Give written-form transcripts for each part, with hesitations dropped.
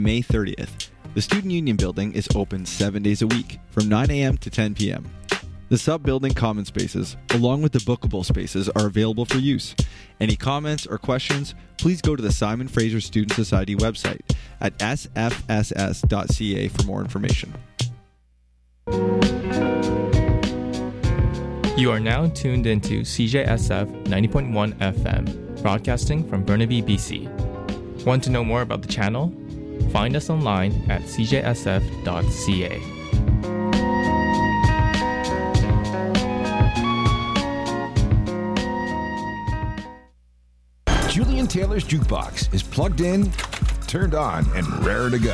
May 30th. The Student Union Building is open 7 days a week, from 9 a.m. to 10 p.m. The sub-building common spaces, along with the bookable spaces, are available for use. Any comments or questions, please go to the Simon Fraser Student Society website at sfss.ca for more information. You are now tuned into CJSF 90.1 FM, broadcasting from Burnaby, BC. Want to know more about the channel? Find us online at cjsf.ca. Julian Taylor's Jukebox is plugged in, turned on, and raring to go.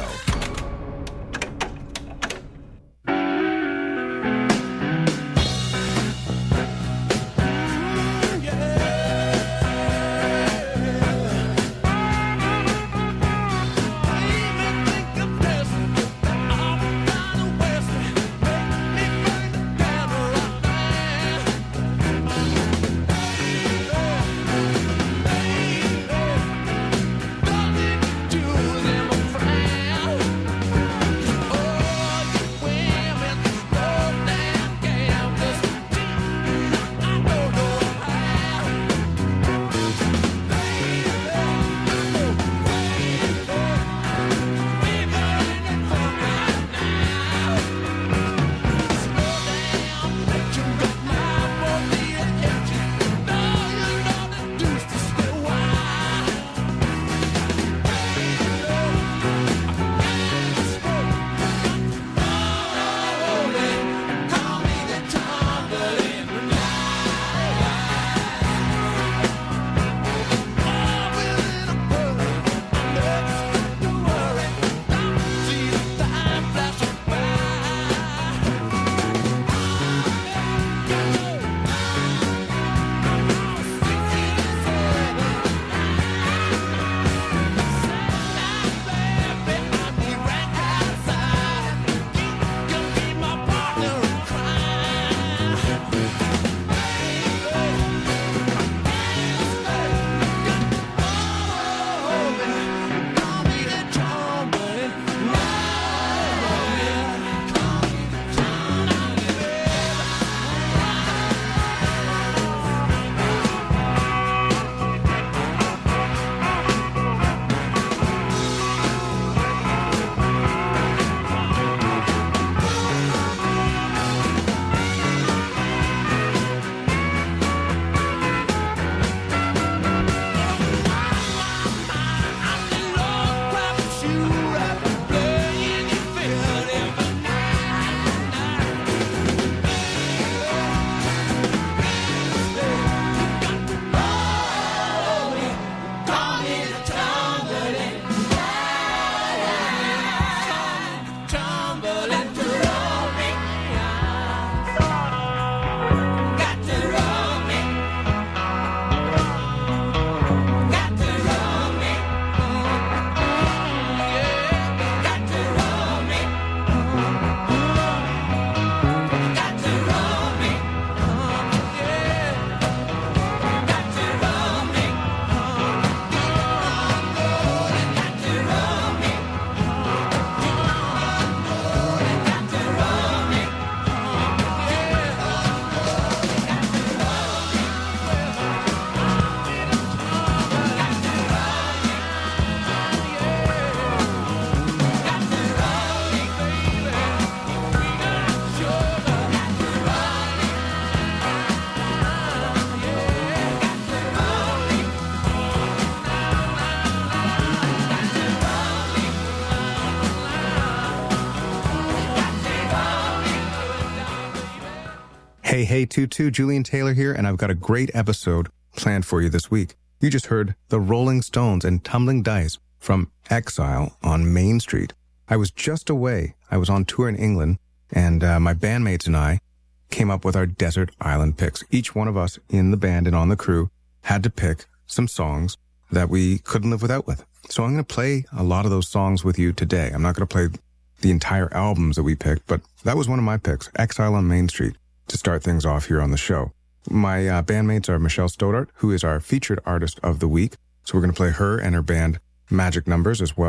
Hey, Tutu, Julian Taylor here, and I've got a great episode planned for you this week. You just heard the Rolling Stones and Tumbling Dice from Exile on Main Street. I was just away. I was on tour in England, and my bandmates and I came up with our desert island picks. Each one of us in the band and on the crew had to pick some songs that we couldn't live without with. So I'm going to play a lot of those songs with you today. I'm not going to play the entire albums that we picked, but that was one of my picks, Exile on Main Street, to start things off here on the show. My bandmates are Michelle Stoddart, who is our featured artist of the week. So we're going to play her and her band Magic Numbers as well.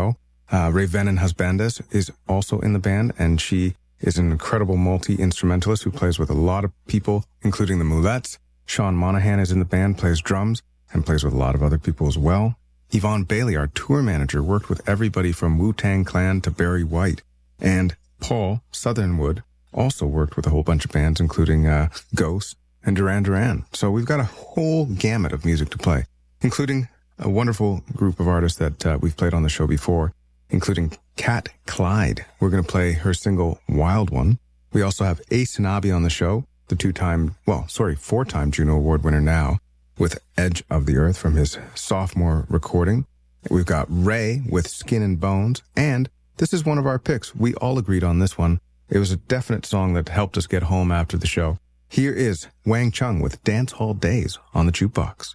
Ravenin Husbandes is also in the band, and she is an incredible multi-instrumentalist who plays with a lot of people, including the Moulettes. Sean Monahan is in the band, plays drums, and plays with a lot of other people as well. Yvonne Bailey, our tour manager, worked with everybody from Wu-Tang Clan to Barry White. And Paul Southernwood also worked with a whole bunch of bands, including Ghost and Duran Duran. So we've got a whole gamut of music to play, including a wonderful group of artists that we've played on the show before, including Kat Clyde. We're going to play her single, Wild One. We also have Ace Hanabi on the show, the four-time Juno Award winner now, with Edge of the Earth from his sophomore recording. We've got Ray with Skin and Bones, and this is one of our picks. We all agreed on this one. It was a definite song that helped us get home after the show. Here is Wang Chung with Dance Hall Days on the Jukebox.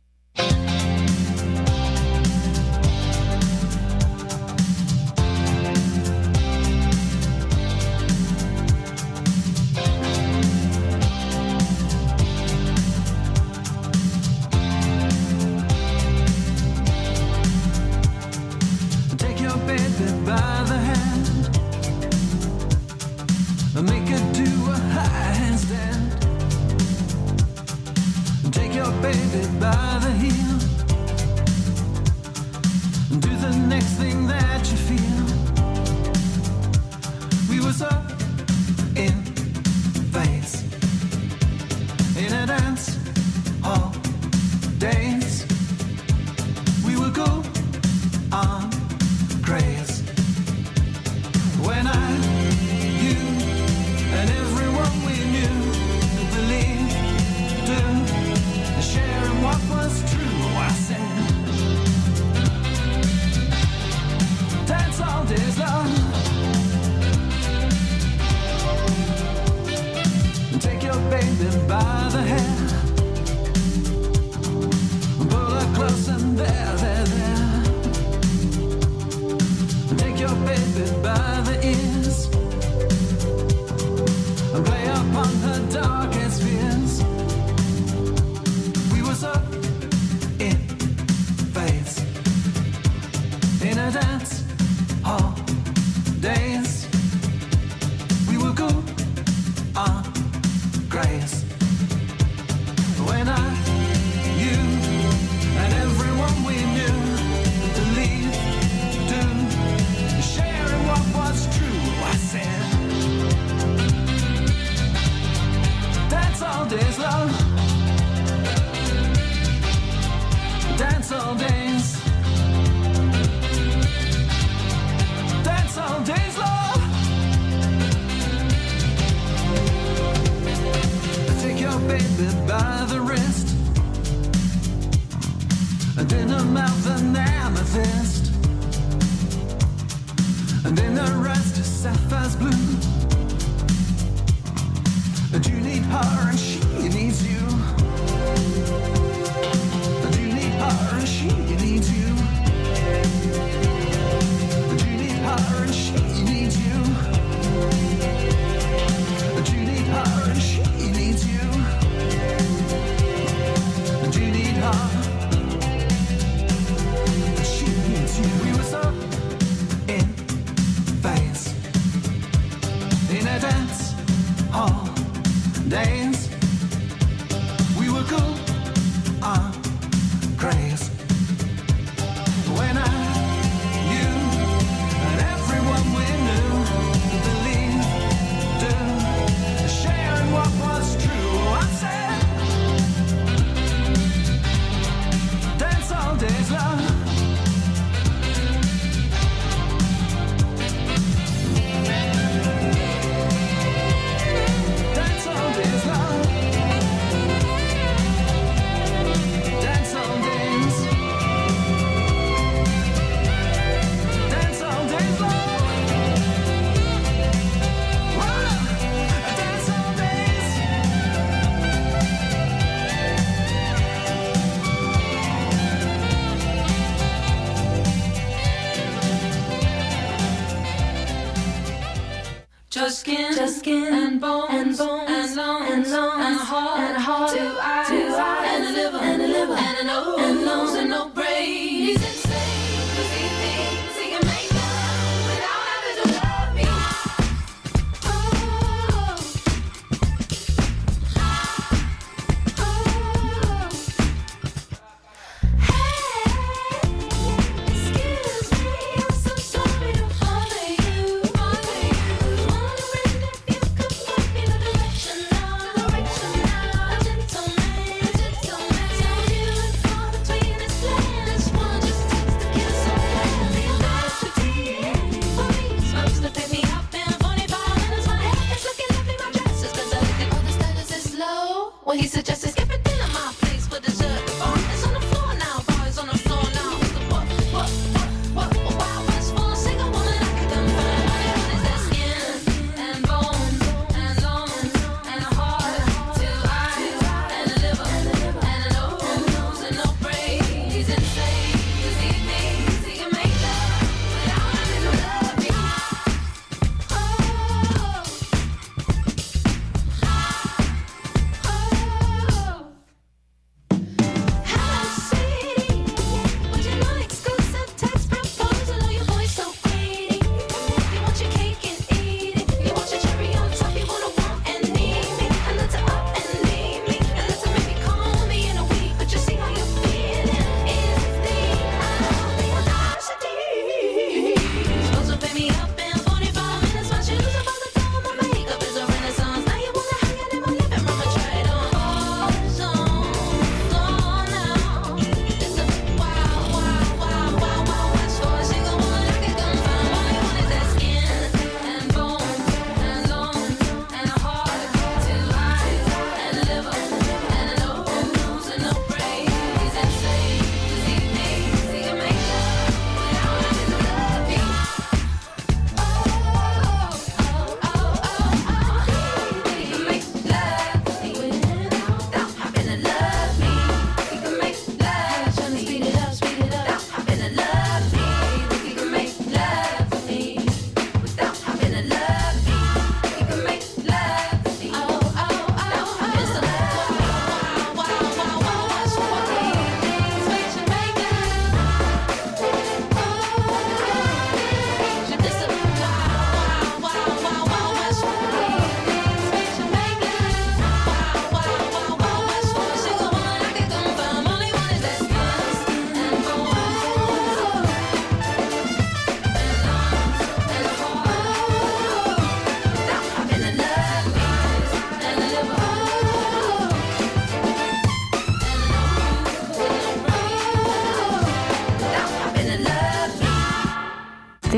Just skin and bones and lungs and heart, two eyes and a liver and a nose and no brain. He's insane 'cause he thinks he can make love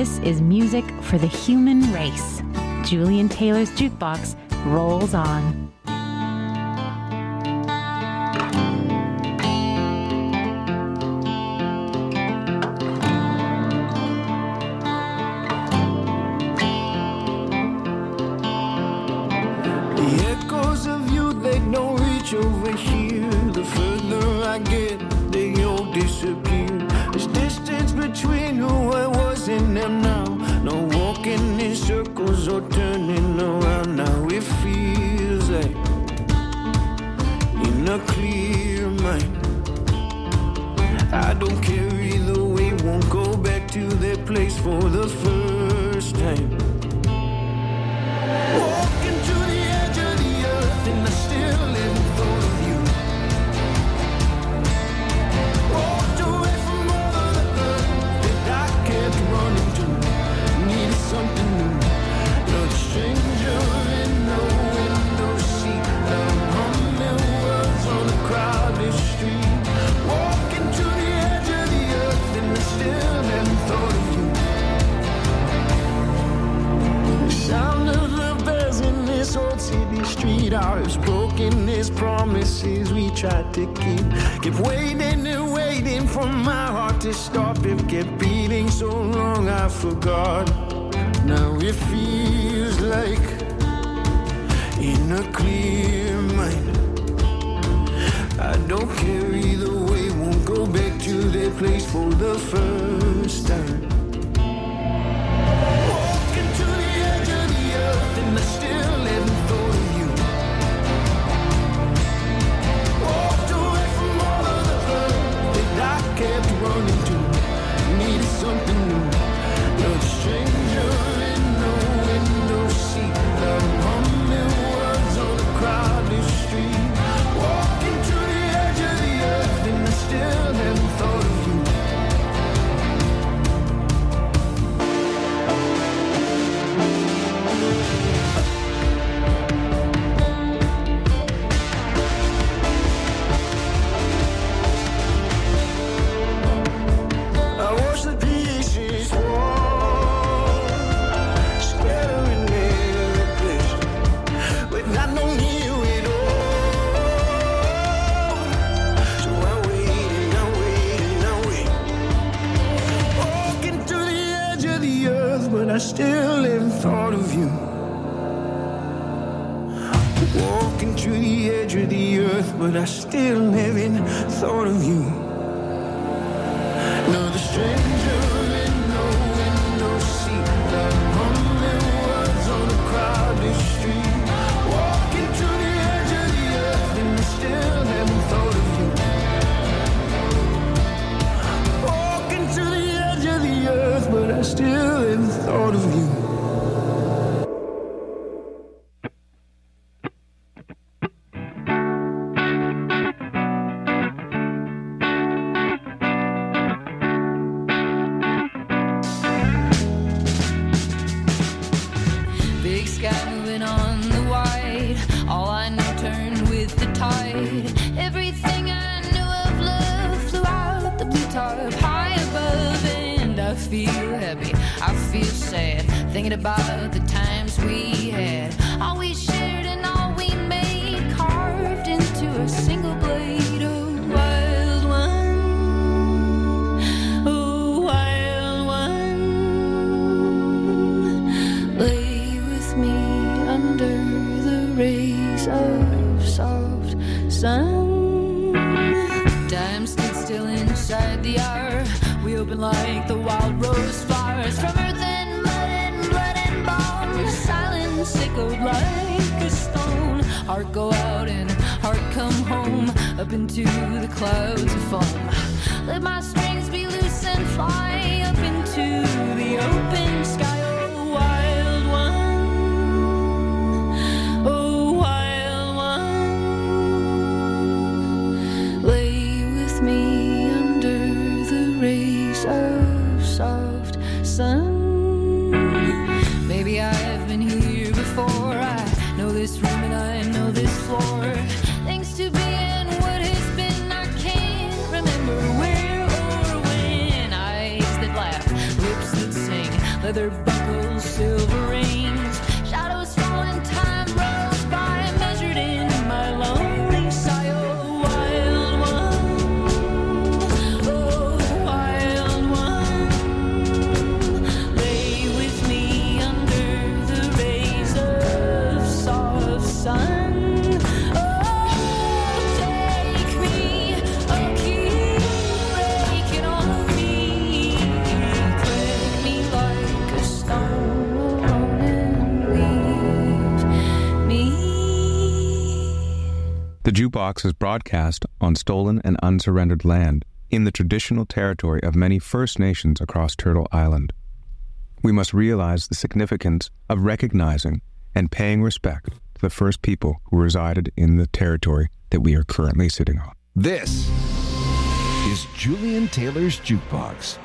This is music for the human race. Julian Taylor's Jukebox rolls on. The echoes of you, they don't reach over here. The further I get, they all disappear. There's distance between who I was and am now. No walking in circles or turning around. Now it feels like in a clear mind. I don't care either way, won't go back to that place for the first time. Walking to the edge of the earth and I still haven't thought of you. Walked away from all of the earth that I kept running to. Needed something new. Another stranger in the window seat. I'm humming words on a crowded street. Walking to the edge of the earth and I still haven't thought of you. The sound of the bells in this old city street, ours broken as promises we tried to keep. Kept waiting and waiting for my heart to stop. It kept beating so long I forgot. Now it feels like in a clear mind. I don't care either way, won't go back to that place for the first time. Walking to the edge of the earth and I still haven't thought of you. Walked away from all of the earth that I kept running to. Needed something new. Another stranger in the window seat. I'm humming words on a crowded street. Walking to the edge of the earth and I still haven't thought of you. I watch the pieces fall, scattering every place, but I don't hear it all. So I wait and I wait and I wait. Walking to the edge of the earth, but I still haven't thought of you. Walking to the edge of the earth, but I still haven't thought of you. Another stranger in the window seat. I'm humming words on a crowded street. Walking to the edge of the earth and I still haven't thought of you. Walking to the edge of the earth, but I still haven't thought of you. Big sky moving on the wide. All I know turned with the tide. Everything I knew of love flew out the blue tarp high above. And I feel happy, I feel sad, thinking about the times we had. All we shared and all we made, carved into a single blade. Oh, wild one, oh, wild one, lay with me under the rays of soft sun. Time stood still inside the hour. We opened like the wild rose flowers. From earth and mud and blood and bone, silence echoed like a stone. Heart go out and heart come home, up into the clouds of foam. Let my strings be loose and fly up into the open sky. Oh, wild one, oh, wild one, lay with me under the rays of soft sun. Maybe I've been here before. I know this room and I know this floor. Things to be and what has been, I can't remember where or when. I leather buckles, silver rings, shadows falling, time rolls by, measured in my lonely sigh. Oh, wild one, oh, wild one, lay with me under the rays of soft sun. The Jukebox is broadcast on stolen and unsurrendered land in the traditional territory of many First Nations across Turtle Island. We must realize the significance of recognizing and paying respect to the first people who resided in the territory that we are currently sitting on. This is Julian Taylor's Jukebox.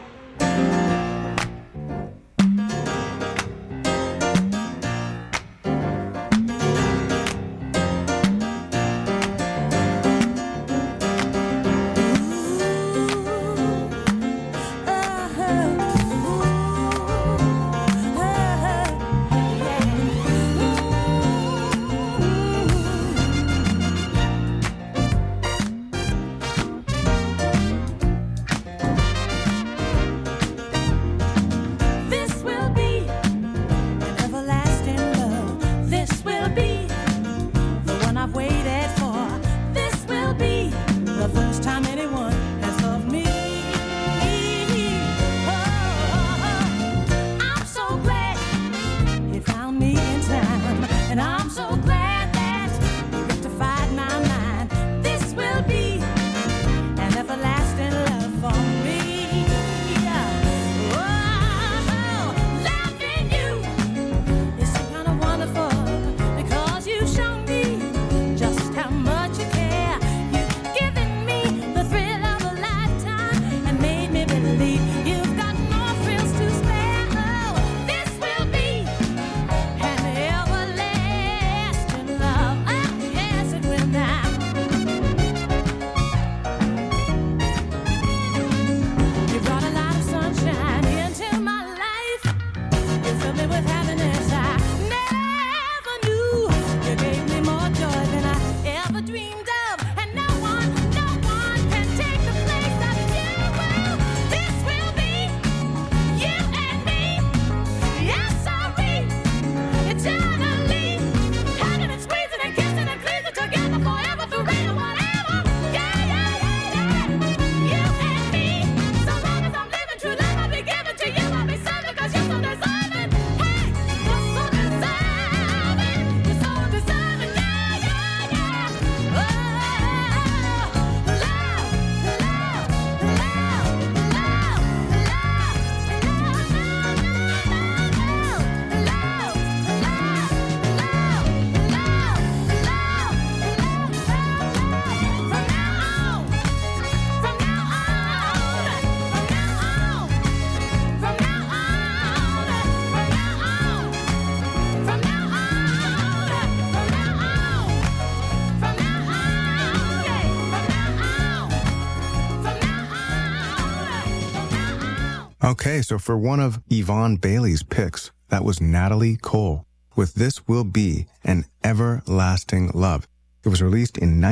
Okay, so for one of Yvonne Bailey's picks, that was Natalie Cole with This Will Be an Everlasting Love. It was released in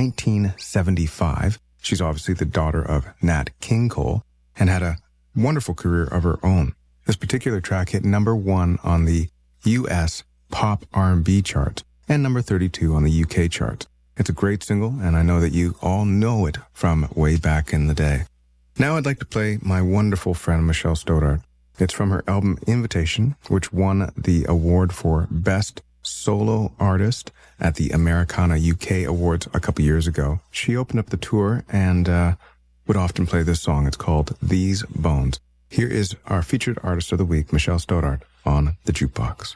1975. She's obviously the daughter of Nat King Cole and had a wonderful career of her own. This particular track hit number 1 on the U.S. pop R&B charts and number 32 on the UK charts. It's a great single, and I know that you all know it from way back in the day. Now I'd like to play my wonderful friend Michelle Stoddart. It's from her album Invitation, which won the award for Best Solo Artist at the Americana UK Awards a couple years ago. She opened up the tour and would often play this song. It's called These Bones. Here is our featured artist of the week, Michelle Stoddart, on the Jukebox.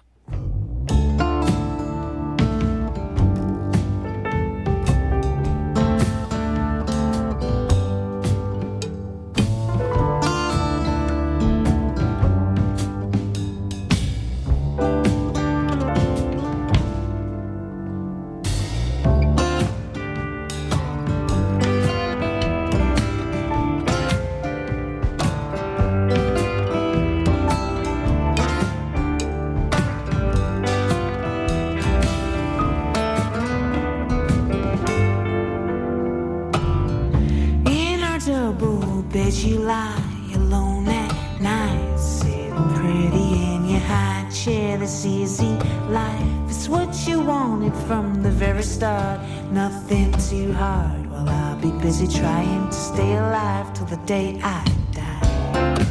bed you lie alone at night, sitting pretty in your high chair. This easy life is what you wanted from the very start. Nothing too hard. Well, I'll be busy trying to stay alive till the day I die.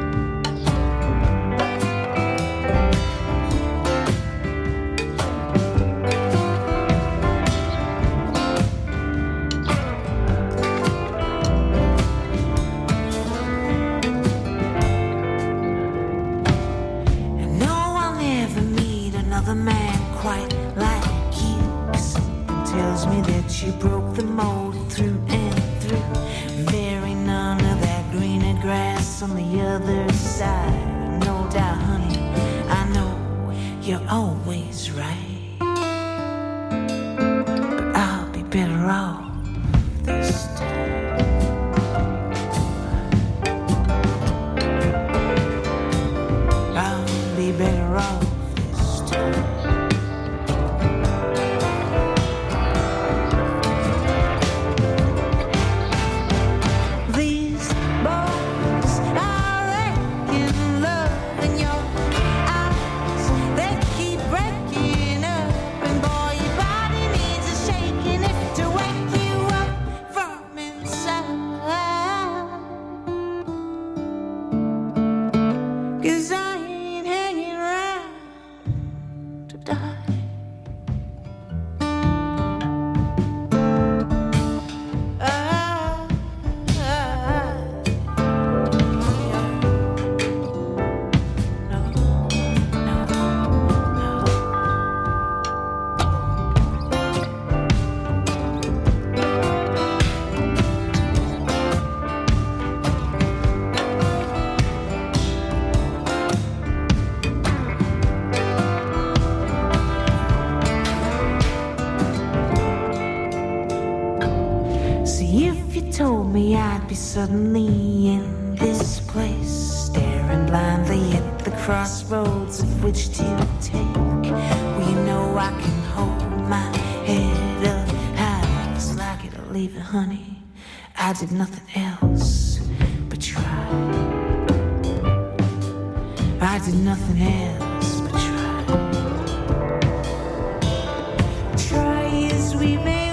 You broke the mold through and through. There ain't none of that greener grass on the other side. No doubt, honey, I know you're always right. But I'll be better off this time. I'll be better off this time. Suddenly in this place, staring blindly at the crossroads of which to take. Well, you know I can hold my head up high, just like it or leave it, honey. I did nothing else but try. I did nothing else but try. Try as we may.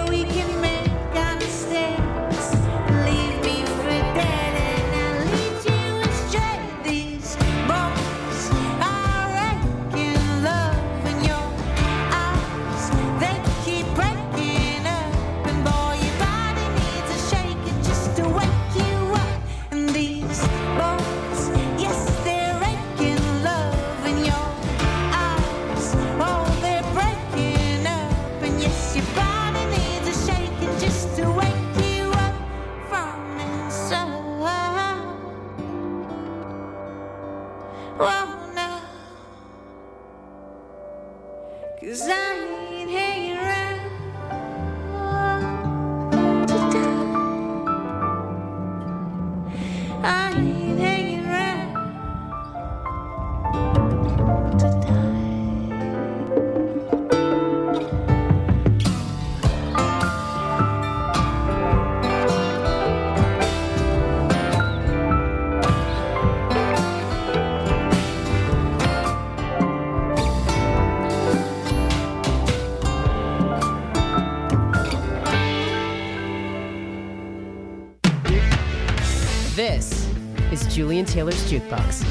This is Julian Taylor's Jukebox.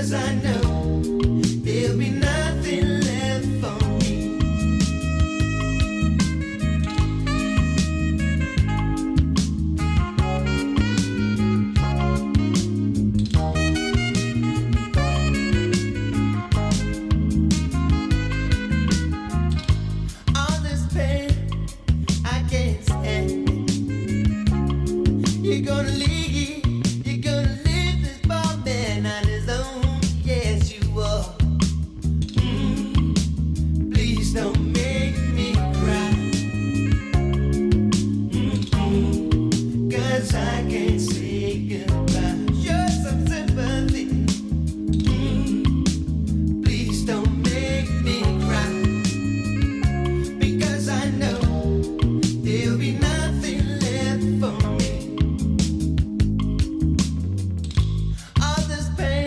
'cause I know